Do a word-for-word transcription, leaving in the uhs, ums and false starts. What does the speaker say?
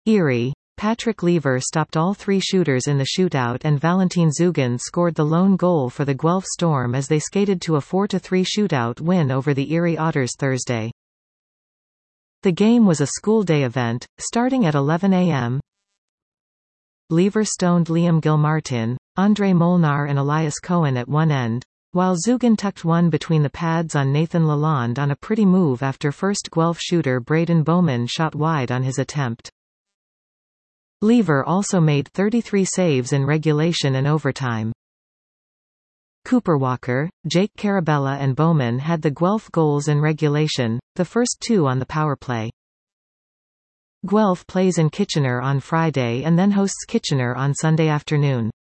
Erie. Patrick Lever stopped all three shooters in the shootout and Valentin Zugan scored the lone goal for the Guelph Storm as they skated to a four to three shootout win over the Erie Otters Thursday. The game was a school day event, starting at eleven a m Lever stoned Liam Gilmartin, Andre Molnar and Elias Cohen at one end, while Zugan tucked one between the pads on Nathan Lalonde on a pretty move after first Guelph shooter Braden Bowman shot wide on his attempt. Lever also made thirty-three saves in regulation and overtime. Cooper Walker, Jake Carabella and Bowman had the Guelph goals in regulation, the first two on the power play. Guelph plays in Kitchener on Friday and then hosts Kitchener on Sunday afternoon.